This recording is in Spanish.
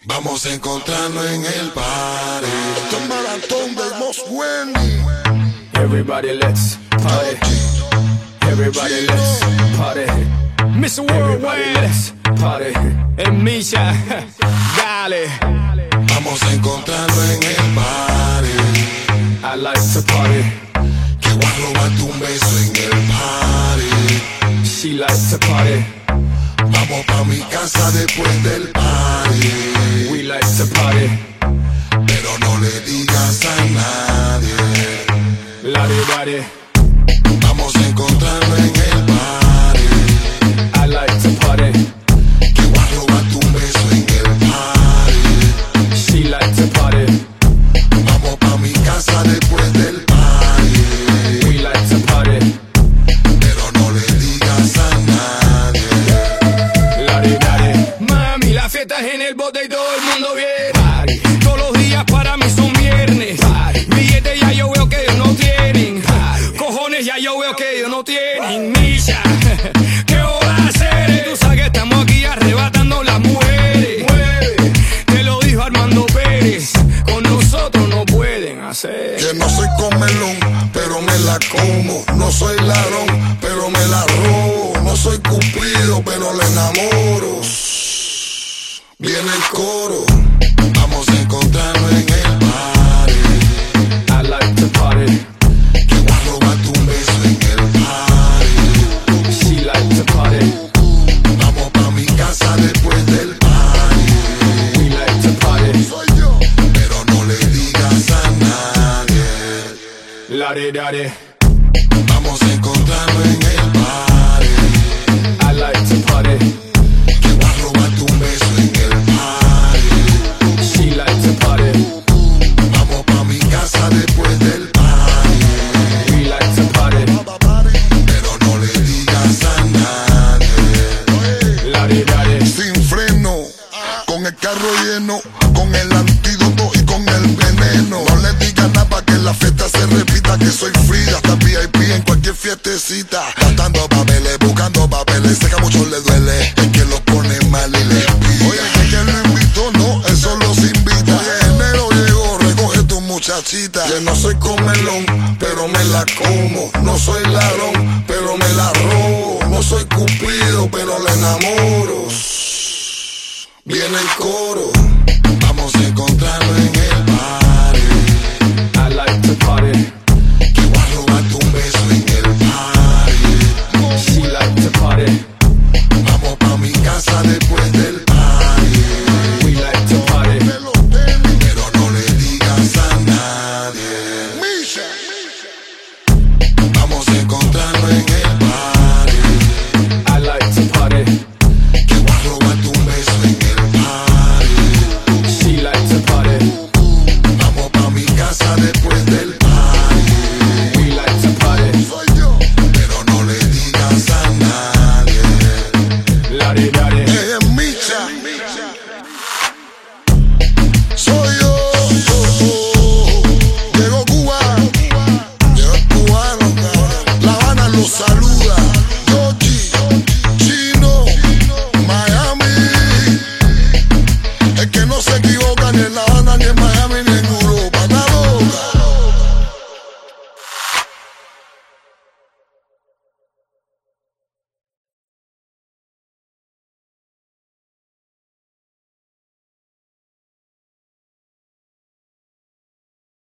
Vamos a encontrarnos en el party. Esto es maratón del Most Wendy. Everybody let's party. Everybody let's party. Mr. Worldwide, let's party. En Misha, dale. Vamos a encontrarnos en el party. I like to party. Que voy a robarte un beso en el party. She likes to party. Vamos pa' mi casa después del party. We like to party. Pero no le digas a nadie. Ladi-dadi. Vamos a encontrarnos en el party. I like to party. Que voy a robarte un beso en el party. She likes to party. Vamos pa' mi casa después del party. We like to party. Pero no le digas a nadie. Ladi-dadi. Mami, la fiesta es en el bote y todo el mundo viene. Party. Todos los días para mí son viernes. Party. Billetes ya yo veo que ellos no tienen. Party. Cojones ya yo veo que ellos no tienen. Misha, ¿qué hora hacer? Tú sabes que estamos aquí arrebatando las mujeres. Mueve. Te lo dijo Armando Pérez. Con nosotros no pueden hacer. Que no soy comelón, pero me la como. No soy ladrón, pero me la robo. No soy cupido, pero le enamoro. Viene el coro. Vamos a encontrarnos en el party. I like to party. Que voy a robarte un beso en el party. She like to party. Vamos pa' mi casa después del party. We like to party. Soy yo. Pero no le digas a nadie. Ladi-dadi. Vamos a encontrarnos en el party. I like to party. Que voy a robarte un beso en el party. She like to party. Vamos pa' mi casa después del party. We like to party. Pero no le digas a nadie. Ladi-dadi. Sin freno, con el carro lleno, con el antídoto y con el veneno. No le digas nada pa' que la fiesta se repita. Que soy free, hasta VIP en cualquier fiestecita. Gastando papeles, buscando papeles. Sé que a muchos les duele, es que los pone mal y les pide. Oye, que lo invitó, no, él solo se invita. Oye, enero llegó, recoge tu muchachita. Que no soy comelón, pero me la como. No soy ladrón, pero me la robo. No soy cupido, pero le enamoro. Viene el coro.